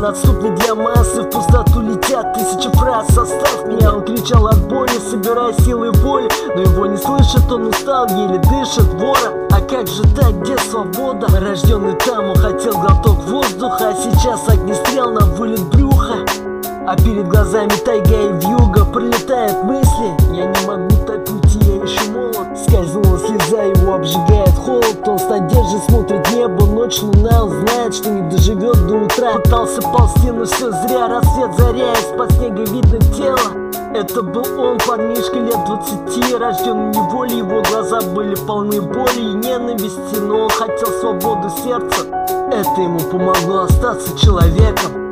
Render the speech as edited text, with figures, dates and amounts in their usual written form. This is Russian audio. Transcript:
недоступны для массы. В пустоту летят тысячи фраз. Оставь меня, он кричал от боли, собирая силы воли. Но его не слышит, он устал, еле дышит вора. А как же так, где свобода? Рожденный там, он хотел глоток воздуха, а сейчас огнестрел на вылет брюха. А перед глазами тайга и вьюга. Пролетают мысли, я не могу топить, я еще молод. Скользнула слеза, его обжигает холод. Он с надеждой смотрит небо, ночь, луна. Он знает, что не доживет до утра. Пытался ползти, но все зря. Рассвет заря, из-под снега видно тело. Это был он, парнишка лет 20, рожденный в неволе. Его глаза были полны боли и ненависти, но он хотел свободу сердца. Это ему помогло остаться человеком.